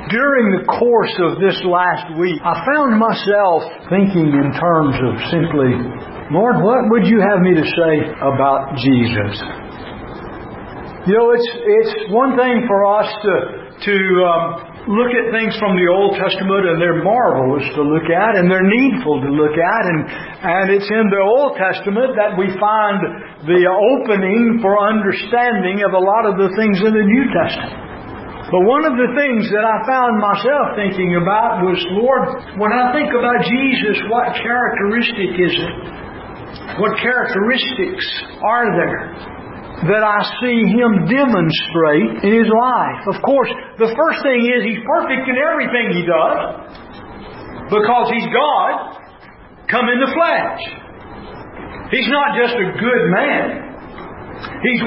During the course of this last week, I found myself thinking in terms of simply, Lord, what would you have me to say about Jesus? You know, it's one thing for us to look at things from the Old Testament, and they're marvelous to look at, and they're needful to look at, and it's in the Old Testament that we find the opening for understanding of a lot of the things in the New Testament. But one of the things that I found myself thinking about was, Lord, when I think about Jesus, what characteristic is it? What characteristics are there that I see Him demonstrate in His life? Of course, the first thing is He's perfect in everything He does, because He's God come in the flesh. He's not just a good man. He's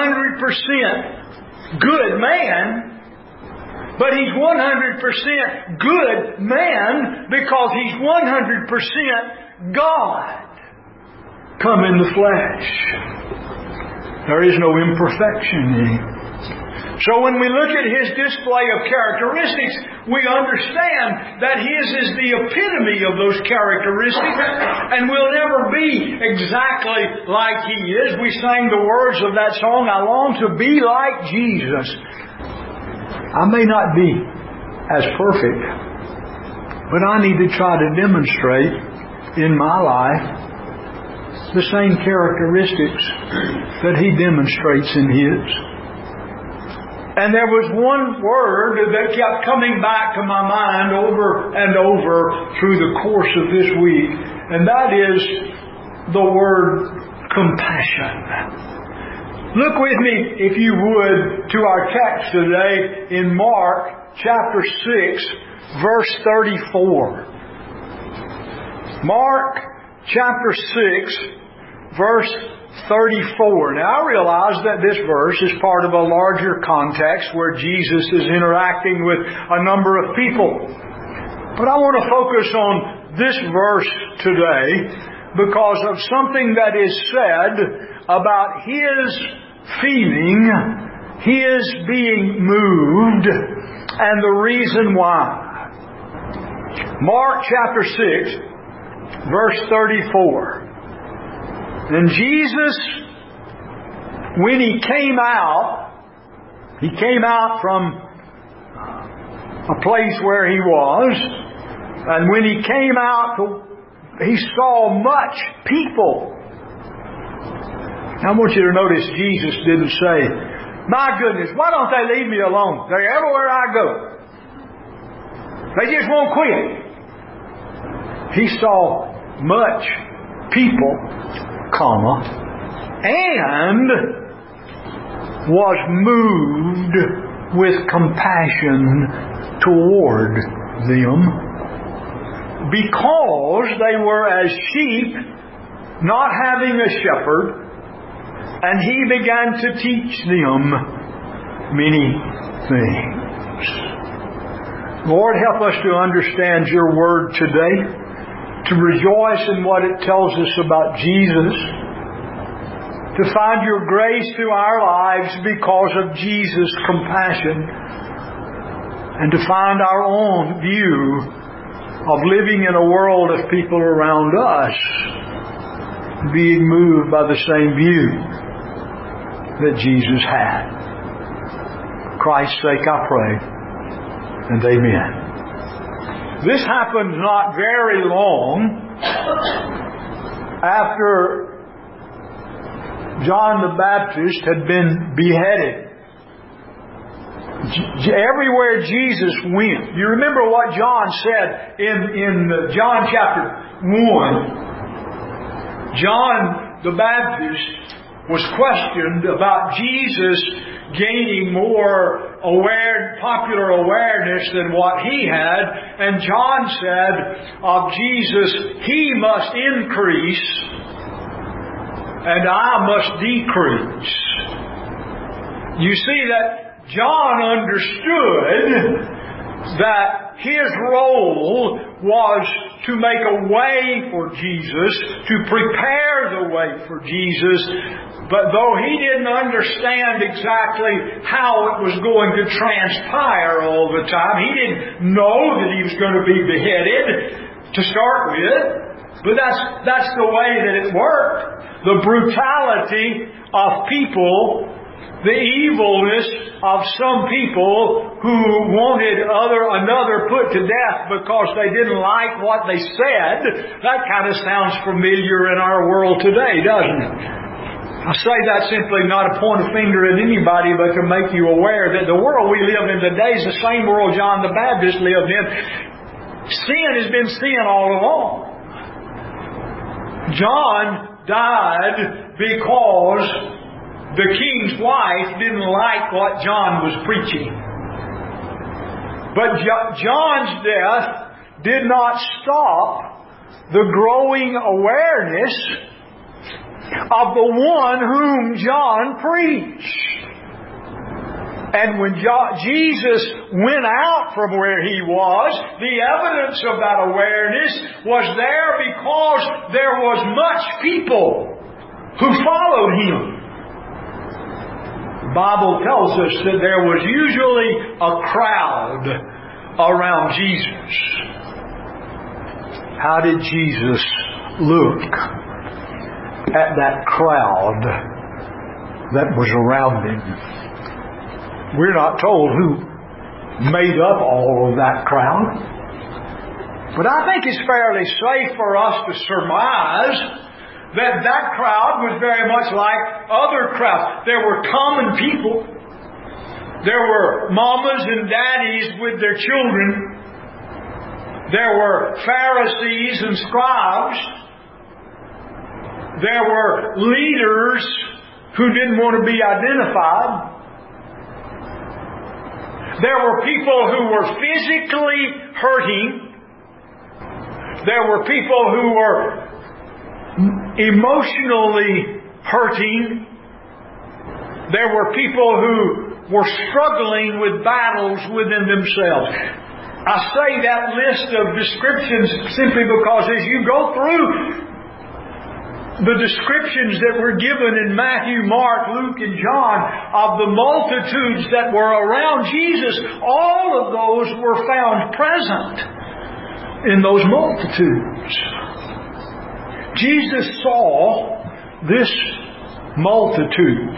100% good man, but He's 100% good man because He's 100% God come in the flesh. There is no imperfection in Him. So when we look at His display of characteristics, we understand that His is the epitome of those characteristics, and will never be exactly like He is. We sang the words of that song, I long to be like Jesus. I may not be as perfect, but I need to try to demonstrate in my life the same characteristics that He demonstrates in His. And there was one word that kept coming back to my mind over and over through the course of this week, and that is the word compassion. Look with me, if you would, to our text today in Mark chapter 6, verse 34. Mark chapter 6, verse 34. Now I realize that this verse is part of a larger context where Jesus is interacting with a number of people. But I want to focus on this verse today because of something that is said about His feeling, His being moved, and the reason why. Mark chapter 6, verse 34. And Jesus, when He came out from a place where He was, and when He came out, He saw much people. I want you to notice Jesus didn't say, my goodness, why don't they leave me alone? They're everywhere I go. They just won't quit. He saw much people, and was moved with compassion toward them, because they were as sheep not having a shepherd. And He began to teach them many things. Lord, help us to understand Your Word today, to rejoice in what it tells us about Jesus, to find Your grace through our lives because of Jesus' compassion, and to find our own view of living in a world of people around us being moved by the same view that Jesus had. For Christ's sake I pray, and amen. This happened not very long after John the Baptist had been beheaded. Everywhere Jesus went. You remember what John said in John chapter 1. John the Baptist was questioned about Jesus gaining more popular awareness than what He had. And John said of Jesus, He must increase and I must decrease. You see that John understood that his role was to make a way for Jesus, to prepare the way for Jesus. But though he didn't understand exactly how it was going to transpire all the time, he didn't know that he was going to be beheaded to start with. But that's the way that it worked. The brutality of people, the evilness of some people who wanted another put to death because they didn't like what they said. That kind of sounds familiar in our world today, doesn't it? I say that simply not to point a finger at anybody, but to make you aware that the world we live in today is the same world John the Baptist lived in. Sin has been sin all along. John died because the king's wife didn't like what John was preaching. But John's death did not stop the growing awareness of the one whom John preached. And when Jesus went out from where he was, the evidence of that awareness was there because there was much people who followed him. The Bible tells us that there was usually a crowd around Jesus. How did Jesus look at that crowd that was around him? We're not told who made up all of that crowd. But I think it's fairly safe for us to surmise that crowd was very much like other crowds. There were common people. There were mamas and daddies with their children. There were Pharisees and scribes. There were leaders who didn't want to be identified. There were people who were physically hurting. There were people who were emotionally hurting. There were people who were struggling with battles within themselves. I say that list of descriptions simply because as you go through the descriptions that were given in Matthew, Mark, Luke, and John of the multitudes that were around Jesus, all of those were found present in those multitudes. Jesus saw this multitude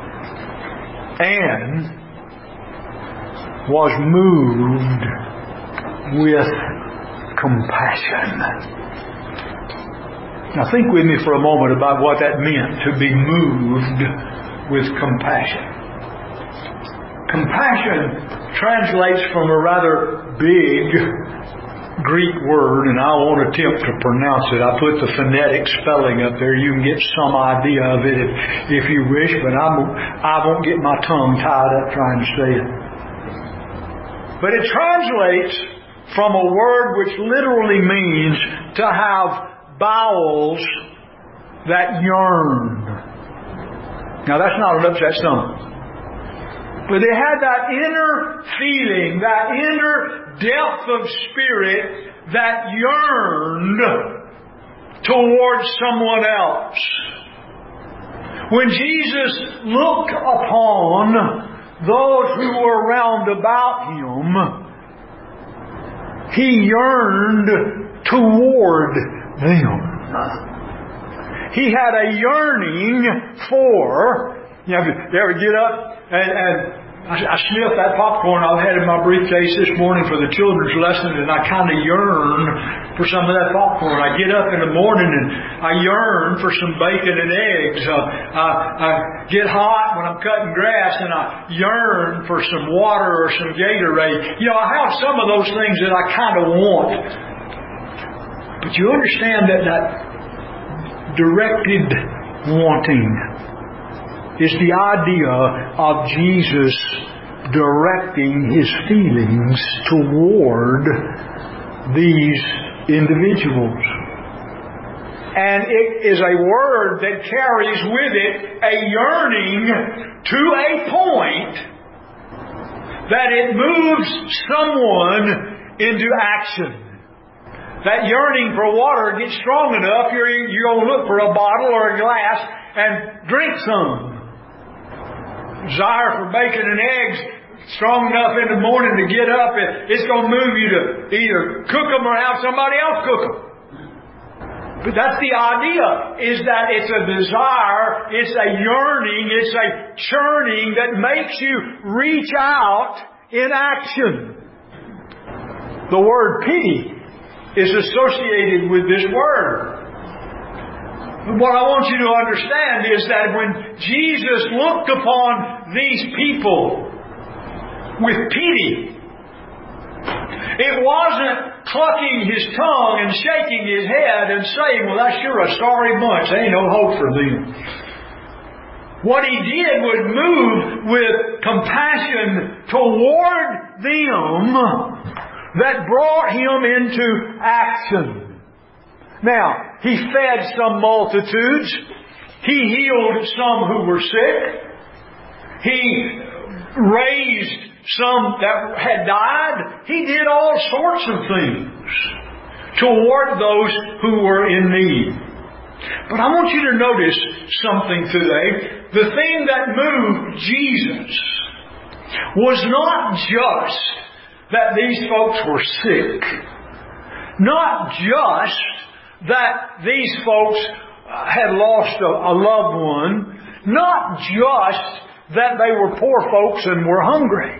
and was moved with compassion. Now think with me for a moment about what that meant, to be moved with compassion. Compassion translates from a rather big Greek word, and I won't attempt to pronounce it. I put the phonetic spelling up there. You can get some idea of it if you wish, but I won't get my tongue tied up trying to say it. But it translates from a word which literally means to have bowels that yearn. Now that's not an upset stomach. But they had that inner feeling, that inner depth of spirit that yearned towards someone else. When Jesus looked upon those who were round about Him, He yearned toward them. He had a yearning for, you ever get up and I sniffed that popcorn I had in my briefcase this morning for the children's lesson, and I kind of yearn for some of that popcorn. I get up in the morning and I yearn for some bacon and eggs. I get hot when I'm cutting grass and I yearn for some water or some Gatorade. You know, I have some of those things that I kind of want. But you understand that directed wanting is the idea of Jesus directing His feelings toward these individuals. And it is a word that carries with it a yearning to a point that it moves someone into action. that yearning for water gets strong enough, you're going to look for a bottle or a glass and drink some. Desire for bacon and eggs strong enough in the morning to get up, it's going to move you to either cook them or have somebody else cook them. But that's the idea, is that it's a desire, it's a yearning, it's a churning that makes you reach out in action. The word pity is associated with this word. What I want you to understand is that when Jesus looked upon these people with pity, it wasn't clucking his tongue and shaking his head and saying, well, that's sure a sorry bunch. There ain't no hope for them. What he did was move with compassion toward them that brought him into action. Now, he fed some multitudes. He healed some who were sick. He raised some that had died. He did all sorts of things toward those who were in need. But I want you to notice something today. The thing that moved Jesus was not just that these folks were sick, not just that these folks had lost a loved one, not just that they were poor folks and were hungry.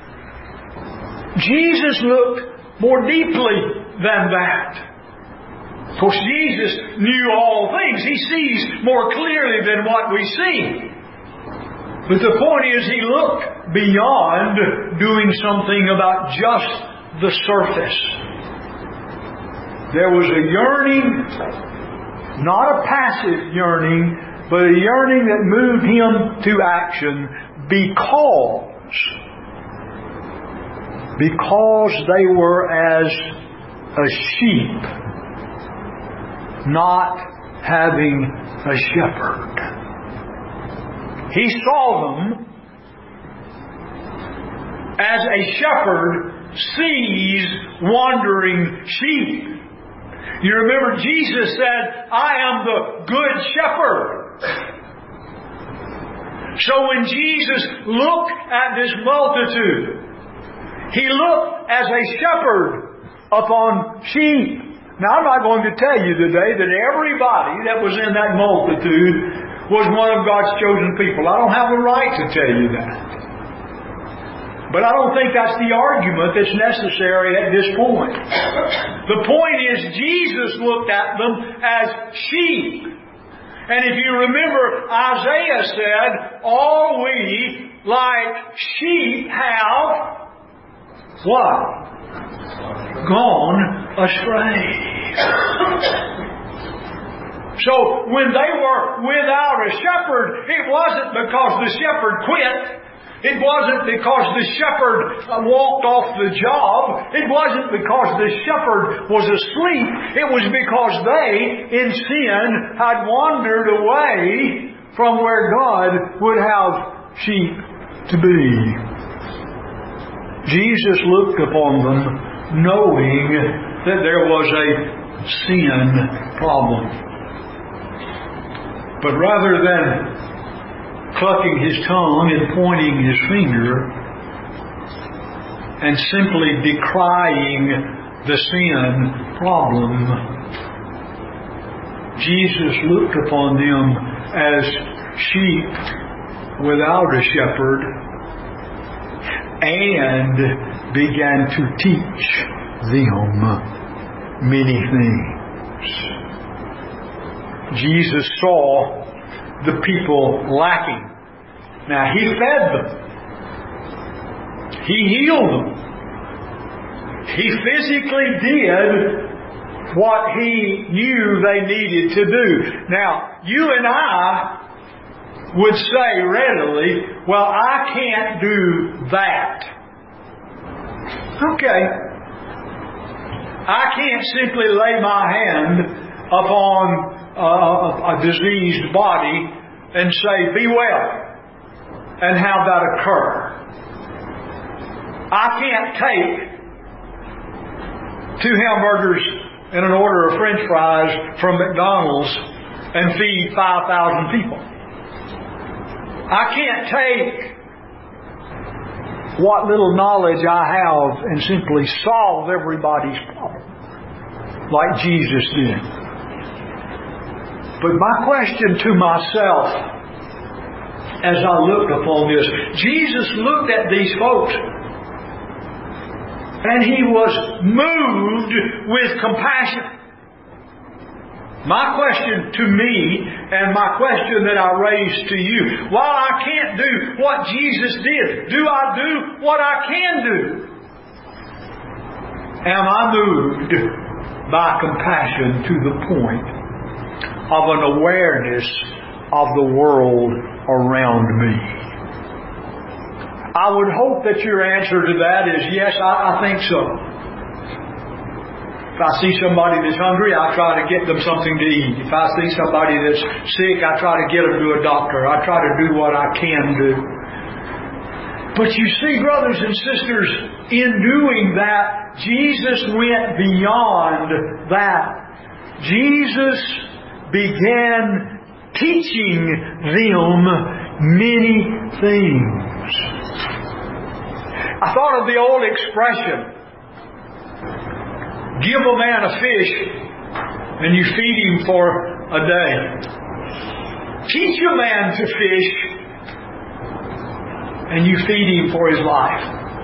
Jesus looked more deeply than that. Of course, Jesus knew all things. He sees more clearly than what we see. But the point is, He looked beyond doing something about just the surface. There was a yearning, not a passive yearning, but a yearning that moved Him to action because they were as a sheep not having a shepherd. He saw them as a shepherd sees wandering sheep. You remember Jesus said, I am the good shepherd. So when Jesus looked at this multitude, He looked as a shepherd upon sheep. Now, I'm not going to tell you today that everybody that was in that multitude was one of God's chosen people. I don't have a right to tell you that. But I don't think that's the argument that's necessary at this point. The point is, Jesus looked at them as sheep. And if you remember, Isaiah said, all we like sheep have what? Gone astray. So when they were without a shepherd, it wasn't because the shepherd quit. It wasn't because the shepherd walked off the job. It wasn't because the shepherd was asleep. It was because they, in sin, had wandered away from where God would have sheep to be. Jesus looked upon them knowing that there was a sin problem. But rather than clucking His tongue and pointing His finger and simply decrying the sin problem, Jesus looked upon them as sheep without a shepherd and began to teach them many things. Jesus saw the people lacking. Now, He fed them. He healed them. He physically did what He knew they needed to do. Now, you and I would say readily, well, I can't do that. Okay. I can't simply lay my hand upon a diseased body and say, be well, and have that occur. I can't take 2 hamburgers in an order of French fries from McDonald's and feed 5,000 people. I can't take what little knowledge I have and simply solve everybody's problem like Jesus did. But my question to myself as I looked upon this, Jesus looked at these folks and He was moved with compassion. My question to me and my question that I raise to you, while I can't do what Jesus did, do I do what I can do? Am I moved by compassion to the point of an awareness of the world around me? I would hope that your answer to that is yes, I think so. If I see somebody that's hungry, I try to get them something to eat. If I see somebody that's sick, I try to get them to a doctor. I try to do what I can do. But you see, brothers and sisters, in doing that, Jesus went beyond that. Jesus began teaching them many things. I thought of the old expression, give a man a fish and you feed him for a day. Teach a man to fish and you feed him for his life.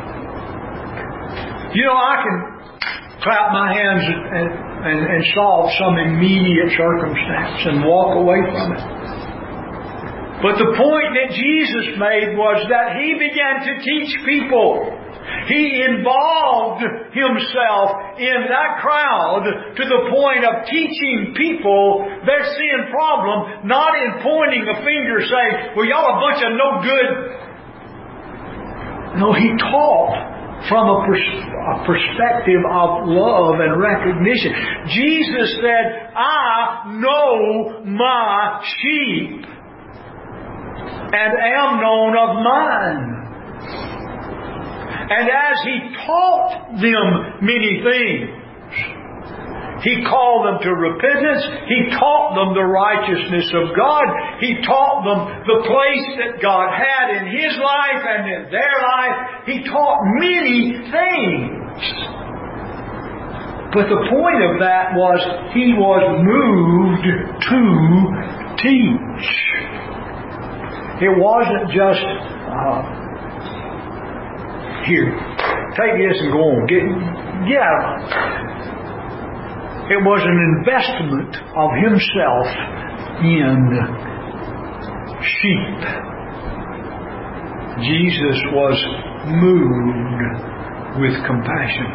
You know, I can clap my hands and solve some immediate circumstance and walk away from it. But the point that Jesus made was that He began to teach people. He involved Himself in that crowd to the point of teaching people their sin problem, not in pointing a finger saying, well, y'all a bunch of no good. No, He taught from a perspective of love and recognition. Jesus said, I know my sheep and am known of mine. And as He taught them many things, He called them to repentance. He taught them the righteousness of God. He taught them the place that God had in His life and in their life. He taught many things. But the point of that was He was moved to teach. It wasn't just, here, take this and go on. Get out of it. It was an investment of Himself in sheep. Jesus was moved with compassion.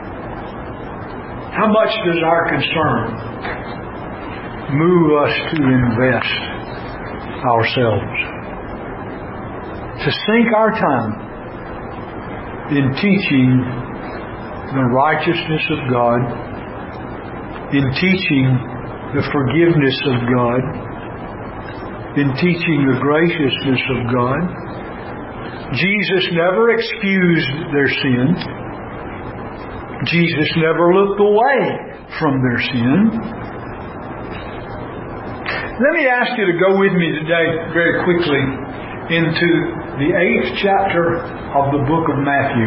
How much does our concern move us to invest ourselves? To sink our time in teaching the righteousness of God, in teaching the forgiveness of God, in teaching the graciousness of God. Jesus never excused their sin. Jesus never looked away from their sin. Let me ask you to go with me today very quickly into the 8th chapter of the book of Matthew.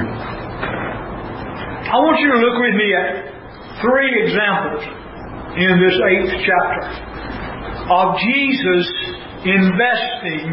I want you to look with me at 3 examples in this 8th chapter of Jesus investing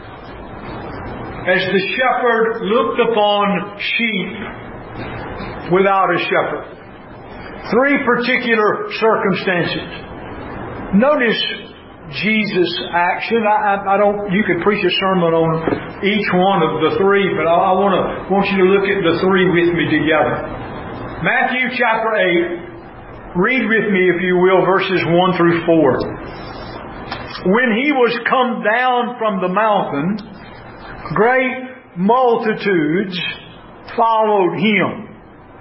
as the shepherd looked upon sheep without a shepherd. 3 particular circumstances. Notice Jesus' action. I don't. You could preach a sermon on each one of the 3, but I want you to look at the 3 with me together. Matthew chapter 8. Read with me, if you will, verses 1 through 4. When He was come down from the mountain, great multitudes followed Him.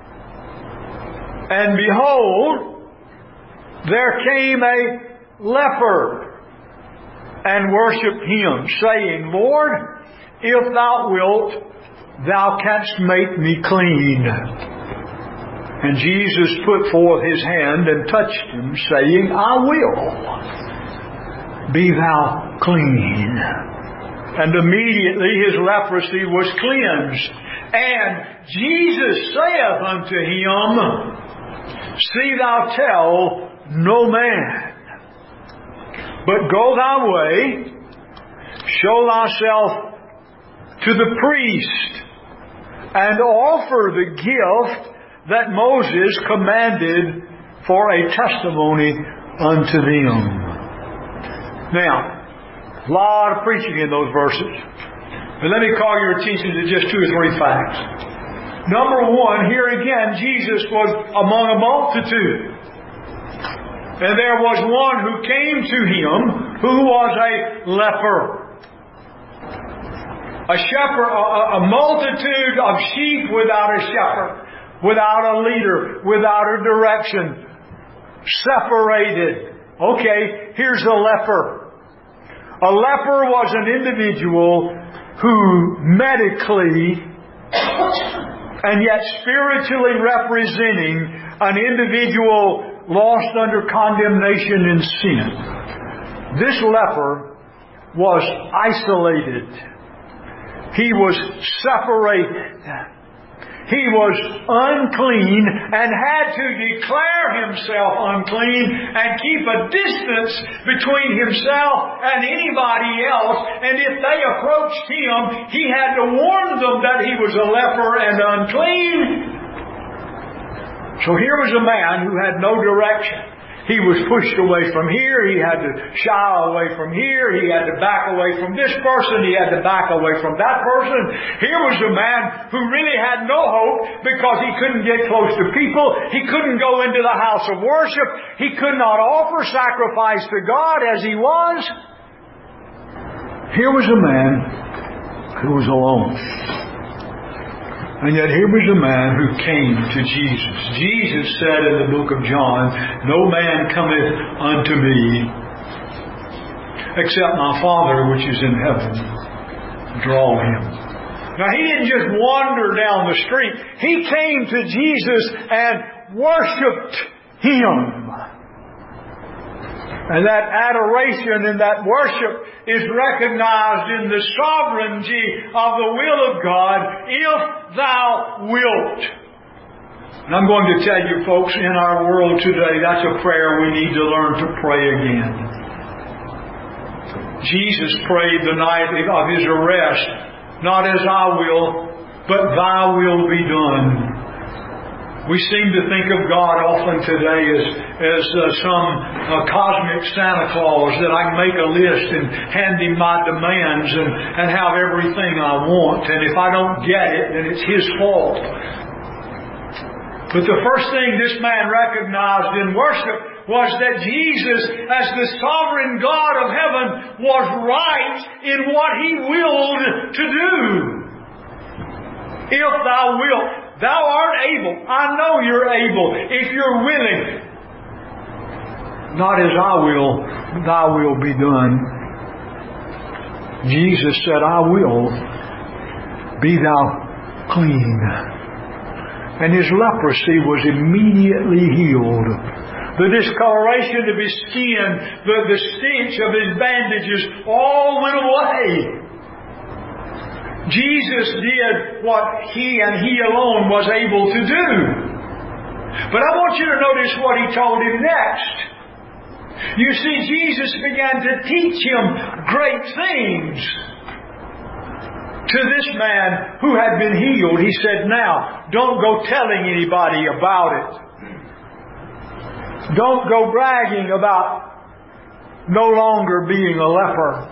And behold, there came a leper and worshipped Him, saying, Lord, if Thou wilt, Thou canst make me clean. And Jesus put forth His hand and touched him, saying, I will. Be thou clean. And immediately his leprosy was cleansed. And Jesus saith unto him, See thou tell no man, but go thy way, show thyself to the priest, and offer the gift that Moses commanded for a testimony unto them. Now, a lot of preaching in those verses. But let me call your attention to just 2 or 3 facts. Number one, here again, Jesus was among a multitude. And there was one who came to Him who was a leper. A shepherd, a multitude of sheep without a shepherd, without a leader, without a direction, separated. Okay, here's a leper. A leper was an individual who medically and yet spiritually representing an individual lost under condemnation and sin. This leper was isolated. He was separated. He was unclean and had to declare himself unclean and keep a distance between himself and anybody else. And if they approached him, he had to warn them that he was a leper and unclean. So here was a man who had no direction. He was pushed away from here. He had to shy away from here. He had to back away from this person. He had to back away from that person. Here was a man who really had no hope because he couldn't get close to people. He couldn't go into the house of worship. He could not offer sacrifice to God as he was. Here was a man who was alone. And yet here was a man who came to Jesus. Jesus said in the book of John, No man cometh unto me except my Father which is in heaven draw him. Now he didn't just wander down the street. He came to Jesus and worshipped Him. And that adoration and that worship is recognized in the sovereignty of the will of God, if thou wilt. And I'm going to tell you folks, in our world today, that's a prayer we need to learn to pray again. Jesus prayed the night of His arrest, not as I will, but thy will be done. We seem to think of God often today as some cosmic Santa Claus that I can make a list and hand Him my demands and have everything I want. And if I don't get it, then it's His fault. But the first thing this man recognized in worship was that Jesus, as the sovereign God of heaven, was right in what He willed to do. If thou wilt. Thou art able. I know you're able. If you're willing. Not as I will, thy will be done. Jesus said, I will. Be thou clean. And his leprosy was immediately healed. The discoloration of his skin, the stench of his bandages all went away. Jesus did what He and He alone was able to do. But I want you to notice what He told him next. You see, Jesus began to teach him great things. To this man who had been healed, He said, now, don't go telling anybody about it. Don't go bragging about no longer being a leper.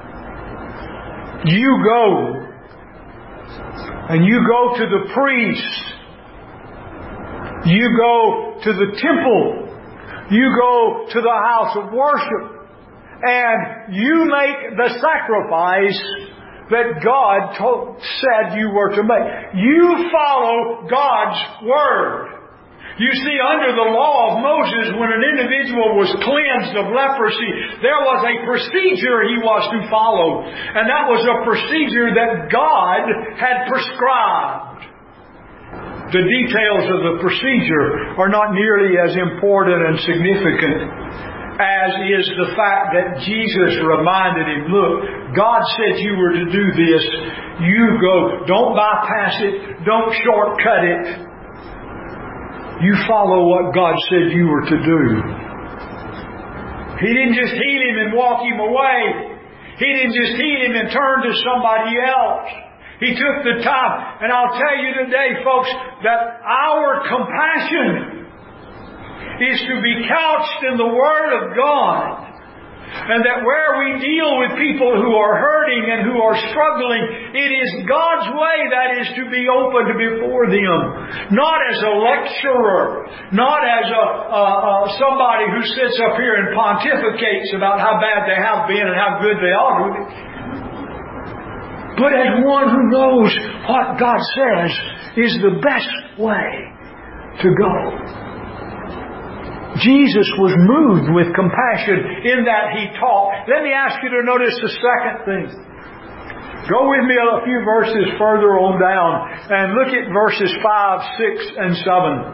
You go. And you go to the priest. You go to the temple. You go to the house of worship. And you make the sacrifice that God said you were to make. You follow God's Word. You see, under the law of Moses, when an individual was cleansed of leprosy, there was a procedure he was to follow. And that was a procedure that God had prescribed. the details of the procedure are not nearly as important and significant as is the fact that Jesus reminded him, look, God said you were to do this. You go. Don't bypass it. Don't shortcut it. You follow what God said you were to do. He didn't just heal him and walk him away. He didn't just heal him and turn to somebody else. He took the time. And I'll tell you today, folks, that our compassion is to be couched in the Word of God. And that where we deal with people who are hurting and who are struggling, it is God's way that is to be opened before them. Not as a lecturer, not as somebody who sits up here and pontificates about how bad they have been and how good they are, but as one who knows what God says is the best way to go. Jesus was moved with compassion in that He taught. Let me ask you to notice the second thing. Go with me a few verses further on down and look at verses 5, 6, and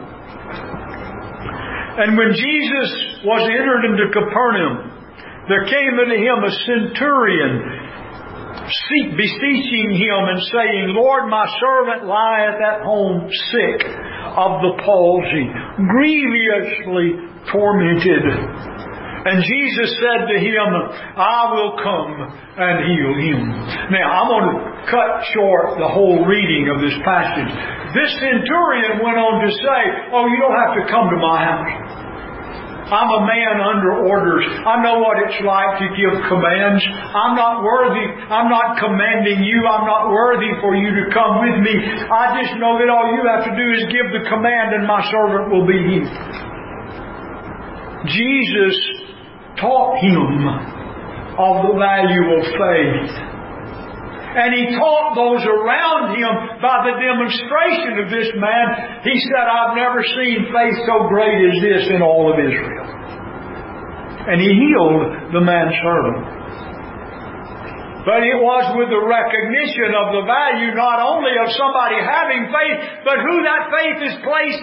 7. And when Jesus was entered into Capernaum, there came unto him a centurion, beseeching him and saying, Lord, my servant lieth at home sick of the palsy, grievously tormented. And Jesus said to him, I will come and heal him. Now, I'm going to cut short the whole reading of this passage. This centurion went on to say, oh, you don't have to come to my house. I'm a man under orders. I know what it's like to give commands. I'm not worthy. I'm not commanding you. I'm not worthy for you to come with me. I just know that all you have to do is give the command and my servant will be healed. Jesus taught him of the value of faith. And He taught those around him by the demonstration of this man. He said, I've never seen faith so great as this in all of Israel. And He healed the man's servant. But it was with the recognition of the value not only of somebody having faith, but who that faith is placed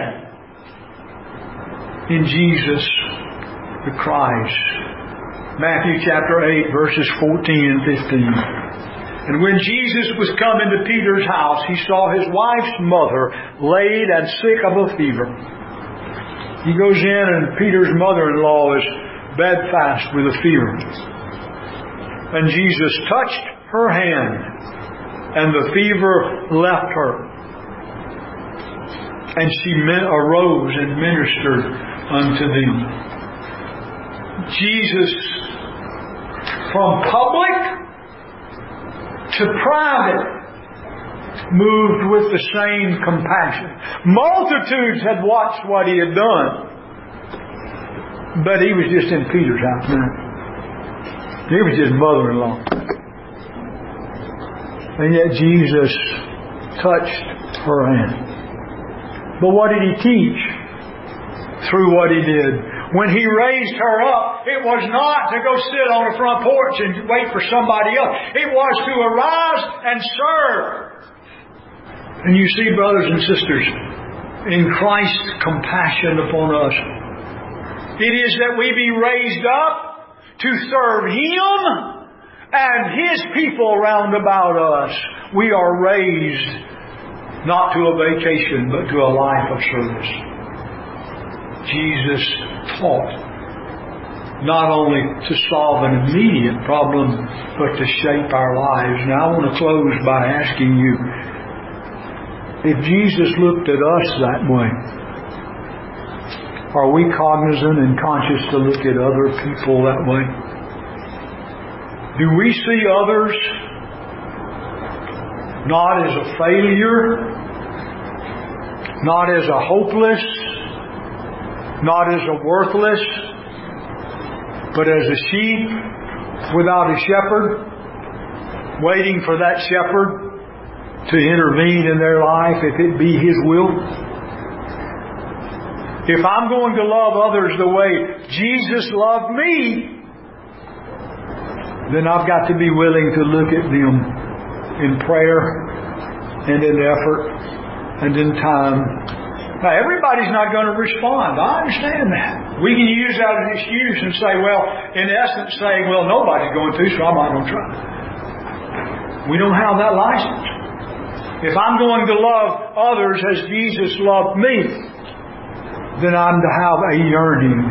in Jesus the Christ. Matthew chapter 8 verses 14 and 15. And when Jesus was come into Peter's house, He saw his wife's mother laid and sick of a fever. He goes in and Peter's mother-in-law is bedfast with a fever. And Jesus touched her hand and the fever left her. And she arose and ministered unto them. Jesus, from public to private, moved with the same compassion. Multitudes had watched what He had done. But He was just in Peter's house now. He was his mother-in-law. And yet Jesus touched her hand. But what did He teach through what He did? When He raised her up, it was not to go sit on the front porch and wait for somebody else. It was to arise and serve. And you see, brothers and sisters, in Christ's compassion upon us, it is that we be raised up to serve Him and His people round about us. We are raised not to a vacation, but to a life of service. Jesus taught not only to solve an immediate problem, but to shape our lives. Now I want to close by asking you, if Jesus looked at us that way, are we cognizant and conscious to look at other people that way? Do we see others not as a failure, not as a hopeless, not as a worthless, but as a sheep without a shepherd, waiting for that shepherd to intervene in their life if it be His will? If I'm going to love others the way Jesus loved me, then I've got to be willing to look at them in prayer and in effort And in time, now everybody's not going to respond. I understand that. We can use that as an excuse and say, well, in essence saying, well, nobody's going to, so I'm not going to try. We don't have that license. If I'm going to love others as Jesus loved me, then I'm to have a yearning.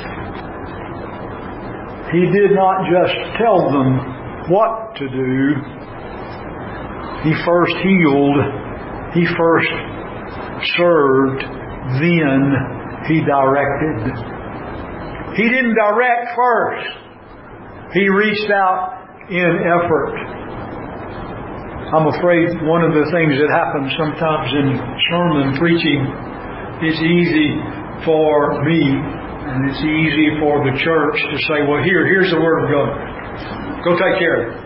He did not just tell them what to do. He first healed. He first served. Then He directed. He didn't direct first. He reached out in effort. I'm afraid one of the things that happens sometimes in sermon preaching is easy for me, and it's easy for the church to say, well, here's the Word of God. Go take care of it.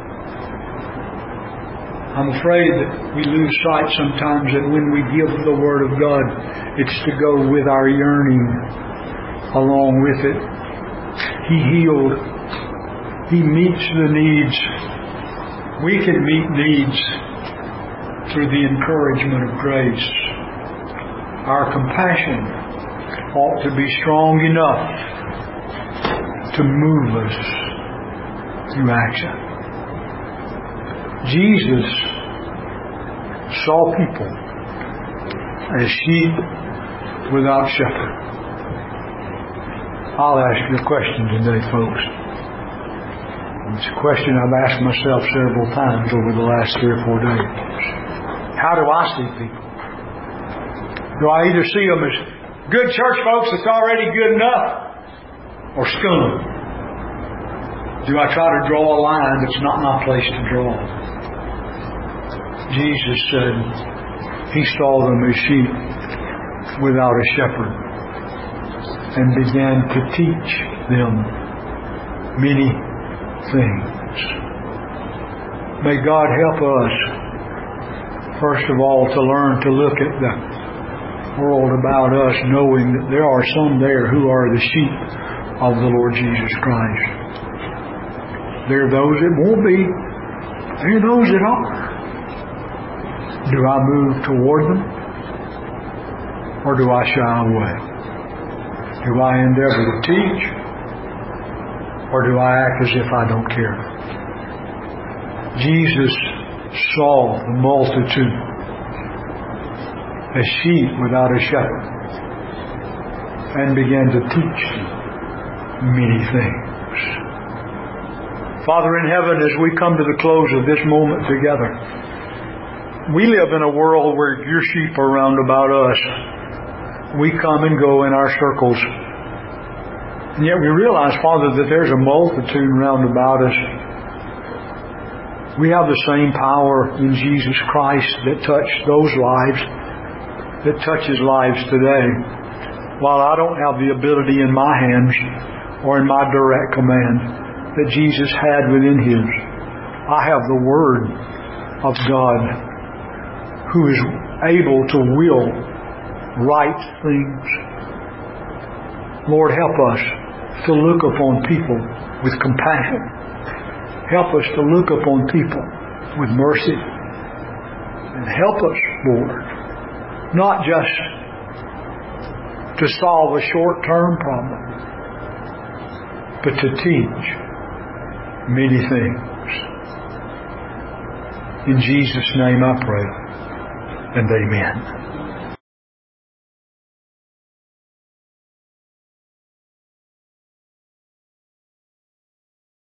I'm afraid that we lose sight sometimes that when we give the Word of God, it's to go with our yearning along with it. He healed. He meets the needs. We can meet needs through the encouragement of grace. Our compassion ought to be strong enough to move us to action. Jesus saw people as sheep without shepherd. I'll ask you a question today, folks. It's a question I've asked myself several times over the last 3 or 4 days. How do I see people? Do I either see them as good church folks that's already good enough, or scum? Do I try to draw a line that's not my place to draw? Jesus said He saw them as sheep without a shepherd and began to teach them many things. May God help us, first of all, to learn to look at the world about us, knowing that there are some there who are the sheep of the Lord Jesus Christ. There are those that won't be. There are those that are. Do I move toward them, or do I shy away? Do I endeavor to teach, or do I act as if I don't care? Jesus saw the multitude as sheep without a shepherd and began to teach them many things. Father in heaven, as we come to the close of this moment together, we live in a world where Your sheep are round about us. We come and go in our circles. And yet we realize, Father, that there's a multitude round about us. We have the same power in Jesus Christ that touched those lives, that touches lives today. While I don't have the ability in my hands or in my direct command that Jesus had within His, I have the Word of God who is able to will right things. Lord, help us to look upon people with compassion. Help us to look upon people with mercy. And help us, Lord, not just to solve a short-term problem, but to teach many things. In Jesus' name I pray, and amen.